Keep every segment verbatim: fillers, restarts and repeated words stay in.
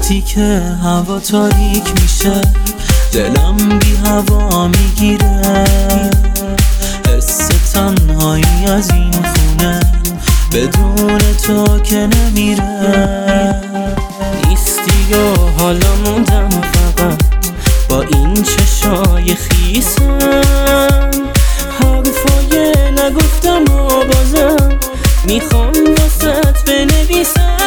وقتی که هوا تاریک میشه دلم بی هوا میگیره، حس تنهایی از این خونه بدون تو که نمیره. نیستی و حالا موندم فقط با این چشای خیسم، حرفای نگفتم و بازم میخوام واسط بنویسم.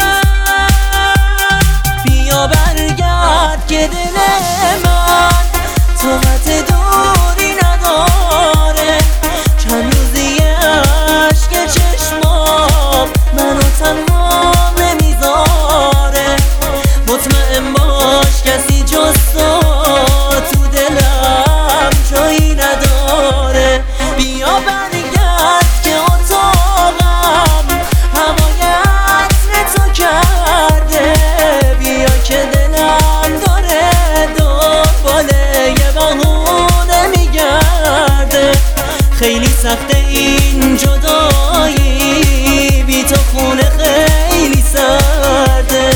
بیا برگرد که دل من طاقت دوری نداره، چند روزی عشق چشمام منو تنها نمیذاره. مطمئن باش کسی جز تو تو دلم جایی نداره. بیا برگرد که اتاقم هوای عطر تو کرده، بیا که دلم داره دنباله یه بهونه میگرده. خیلی سخته این جدایی، بی تو خونه خیلی سرده.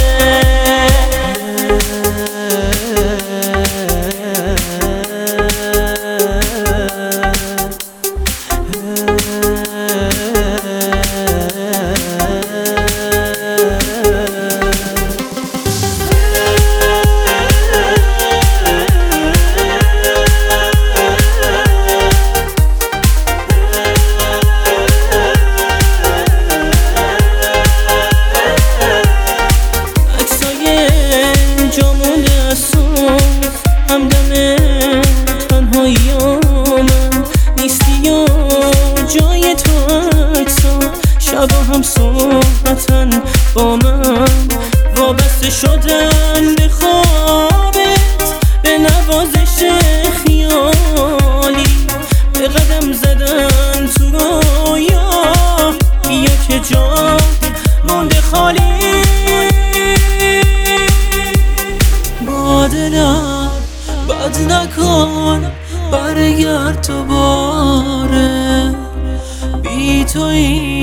همدم تنهاییامم نیستی و جای تو عکسا شبا هم صحبتن با من، وابسته شدن به خوابت به نوازش خیالی، به قدم زدن تو رویا. بیا که جا مونده خالی، با دلم بد نکن برگرد تو باره، بی تو این